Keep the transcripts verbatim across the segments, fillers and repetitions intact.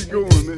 going, man.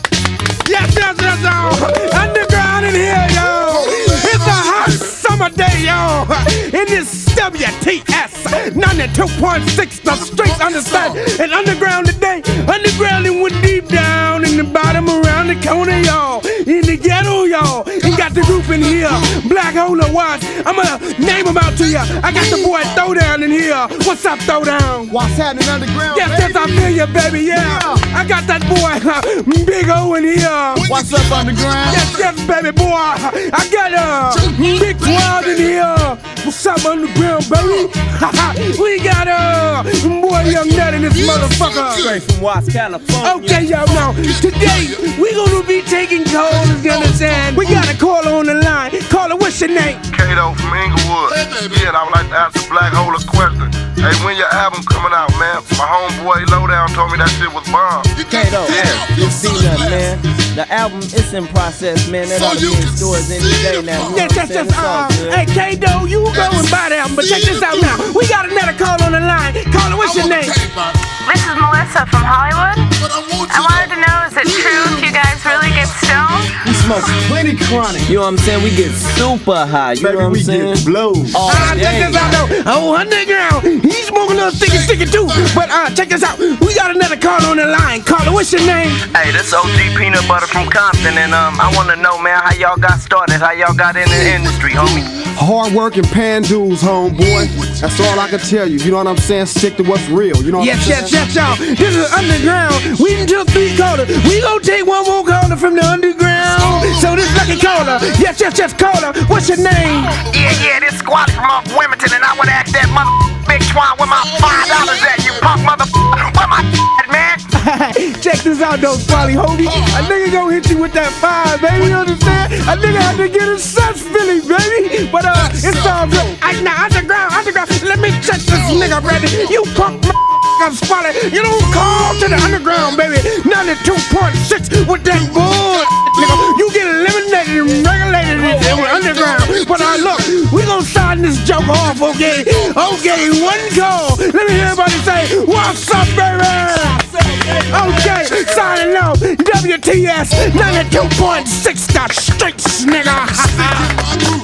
Yes, yes, yes, y'all. Underground in here, y'all. It's a hot summer day, y'all. In this W T S ninety-two point six, the streets understand. And underground today, underground and went deep down in the bottom around the corner, y'all. In the ghetto, y'all. And got the group in here. Black Hole Watts. I'm gonna name them out to you. I got the boy Throwdown in here. What's up, Throwdown? What's happening underground? Yes, baby? yes, I feel you, baby, yeah. yeah. I got that boy uh, Big O in here. What's up underground? Yes, yes, baby boy. I got uh, Big Twelve in here. What's up underground, baby? We got uh, boy Young Nut in this motherfucker. Straight from Watts, California. Okay, y'all know. Today, we gonna be taking calls, you understand? We got a caller on the line. Caller, what's your name? Kato from Inglewood. Yeah, and I would like to ask the Black Hole a question. Hey, when your album coming out, man? My homeboy Lowdown told me that shit was bomb. Kato, Yeah. you see nothing, man. The album is in process, man. That ought to be in stores any day now. You know Yes, what I'm yes, saying? yes. It's all Uh, good. hey, K-Do, you go and buy the album, but check this out now. We got another call on the line. Caller, what's your name? This is Melissa from Hollywood. I wanted to know, is it true if you guys really get stoned? We smoke plenty chronic. You know what I'm saying? We get super high. You Baby, know what I'm we saying? get blowed. Oh, Uh, check yeah. this out though. Oh, underground. He's smoking a little sticky sticky too. But uh, check this out. We got another call on the line. Caller, what's your name? Hey, this O G Peanut Butter from Compton, and um, I wanna know, man, how y'all got started, how y'all got in the industry, homie. Hard work and pan dues, homeboy. That's all I can tell you. You know what I'm saying? Stick to what's real. You know what Yes, I'm yes, saying? yes, y'all. This is underground. We done took three callers. We gonna take one more caller from the underground. So this lucky caller. Yes, yes, yes, caller. What's your name? Yeah, yeah, this squad from off Wilmington, and I wanna ask that mother Big Twine where my five dollars at, you punk mother. Where my at, man? Check this out though, Polly Hobie. A nigga gonna hit you with that five, baby. You understand? A nigga had to get his sense feeling, baby. But uh, it's all good. I, now underground, underground. Let me check this nigga, baby. You punk I'm spotted. You don't call to the underground, baby. ninety-two point six with that bull, nigga. You get eliminated and regulated in the underground. But uh, look, we gonna start this joke off, okay? Okay, one call. Let me hear everybody say, what's up, baby? Okay, signing off. W T S ninety-two point six, the streets, nigga.